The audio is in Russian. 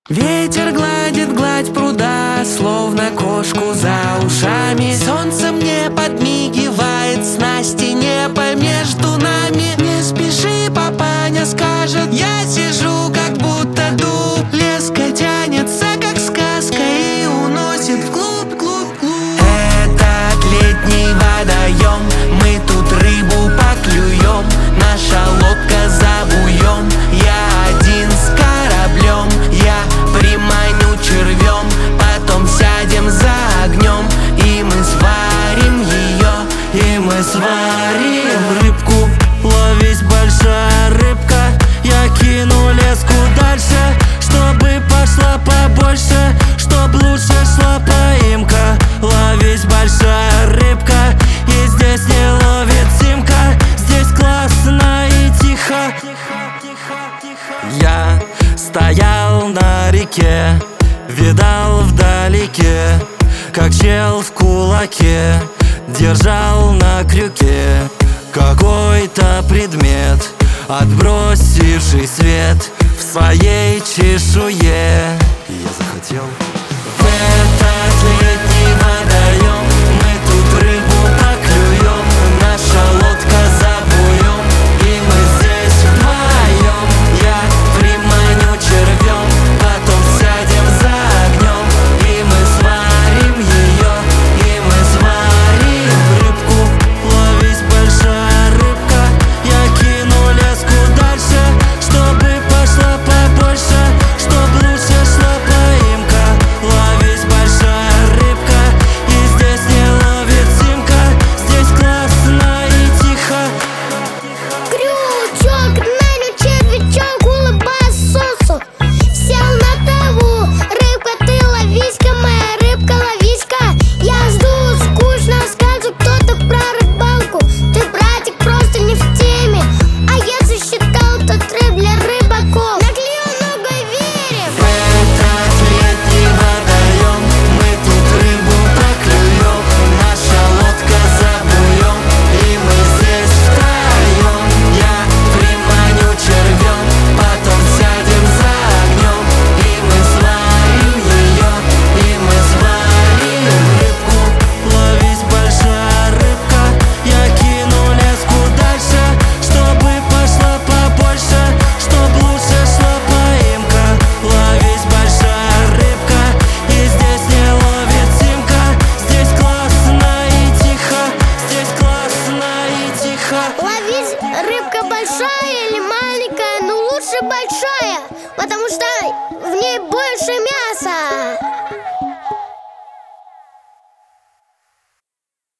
Ветер гладит гладь пруда, словно кошку за ушами. Солнце мне подмигивает, снасти небо между нами. Не спеши, папаня скажет, я сижу, как будто дуб. Леска тянется, как сказка, и уносит вглубь, глубь, глубь. Этот летний водоем, мы тут рыбу поклюем. Наша лодка за буем, я один с кораблем. Я приманю червем, потом сядем за огнем, и мы сварим ее, и мы сварим рыбку. Ловись, большая рыбка, я кину леску дальше, чтобы пошла побольше, чтоб лучше шла поимка. Ловись, большая рыбка, и здесь не ловит Симка. Здесь классно и тихо. Я стоял на реке, видал вдалеке, как чел в кулаке держал на крюке какой-то предмет, отбросивший свет в своей чешуе. И я захотел